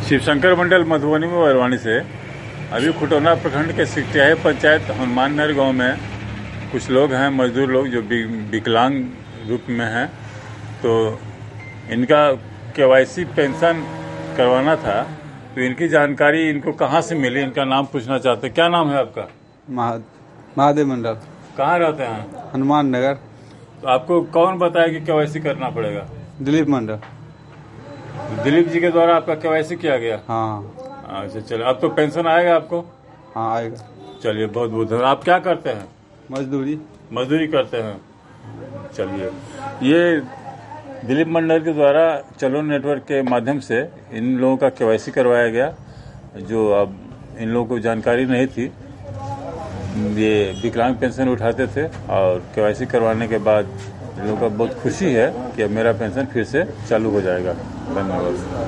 शिवशंकर मंडल मधुबनी में बरवानी से अभी खुटौना प्रखंड के सिकटियाही पंचायत हनुमान नगर गाँव में कुछ लोग हैं, मजदूर लोग जो विकलांग रूप में हैं। तो इनका केवाईसी पेंशन करवाना था, तो इनकी जानकारी इनको कहाँ से मिली, इनका नाम पूछना चाहते हैं। क्या नाम है आपका? महादेव मंडल। कहाँ रहते हैं? हनुमान नगर। तो आपको कौन बताया कि केवाईसी करना पड़ेगा? दिलीप मंडल। दिलीप जी के द्वारा आपका केवाईसी किया गया? हाँ। अच्छा चलिए, अब तो पेंशन आएगा आपको? हाँ आएगा। चलिए, बहुत बहुत धन्यवाद। आप क्या करते हैं? मजदूरी करते हैं। चलिए, ये दिलीप मंडल के द्वारा चलो नेटवर्क के माध्यम से इन लोगों का केवाईसी करवाया गया, जो अब इन लोगों को जानकारी नहीं थी। ये विकलांग पेंशन उठाते थे और केवाईसी करवाने के बाद इन लोगों का बहुत खुशी है कि अब मेरा पेंशन फिर से चालू हो जाएगा। धन्यवाद।